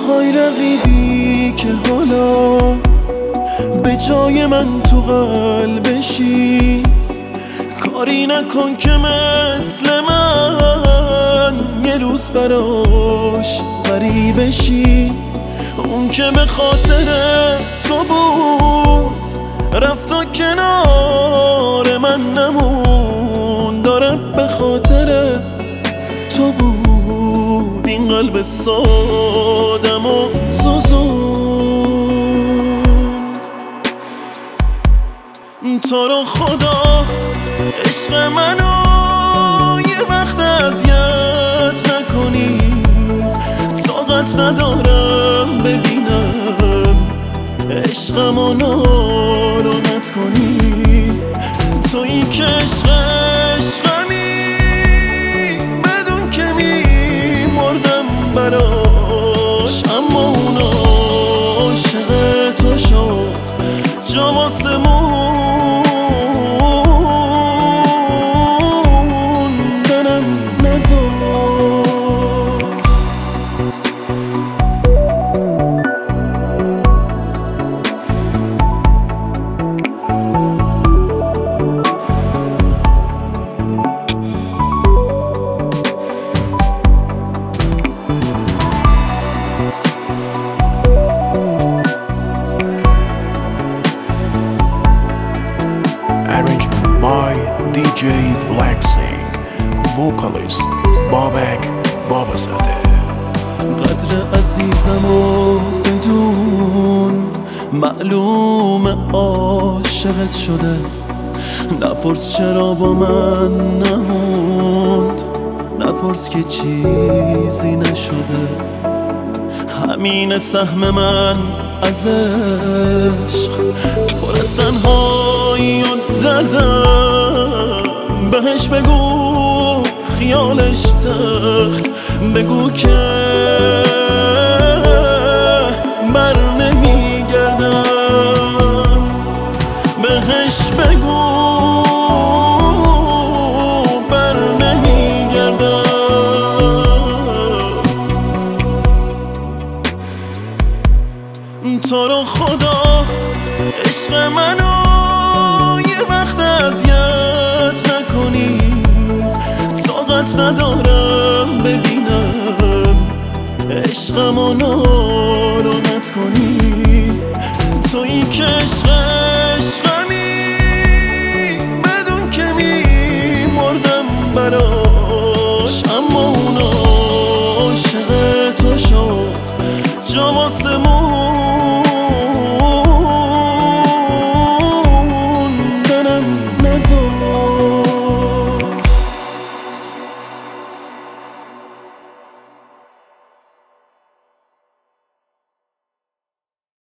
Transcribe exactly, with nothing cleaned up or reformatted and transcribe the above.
های رقیبی که حالا به جای من تو قلبشی، کاری نکن که مثل من یه روز براش غریبشی. اون که به خاطر تو بود رفت و کنار من نمون، داره به خاطر تو بود این قلب سادم و سوزون. تو رو خدا عشق منو یه وقت اذیت نکنی، طاقت ندارم ببینم عشقمو ناراحت کنی. تویی که عشق عشقمی، بدون که میمردم براش، اما اون عاشق تو شد جا واسه موندنم نذار. Arrangement by دی جی Blacksing, vocalist بابک بابازاده. قدر عزیزم و بدون معلوم عاشقت شده، نپرس چرا با من نموند، نپرس که چیزی نشده. همین سهم من از عشق پر از تنهایی و دردم، بهش بگو خیالش تخت، بگو که بر نمیگردم، بهش بگو بر نمیگردم. تو رو خدا عشق منو یه وقت اذیت نکنی، طاقت ندارم ببینم عشقمو ناراحت کنی. تویی که عشق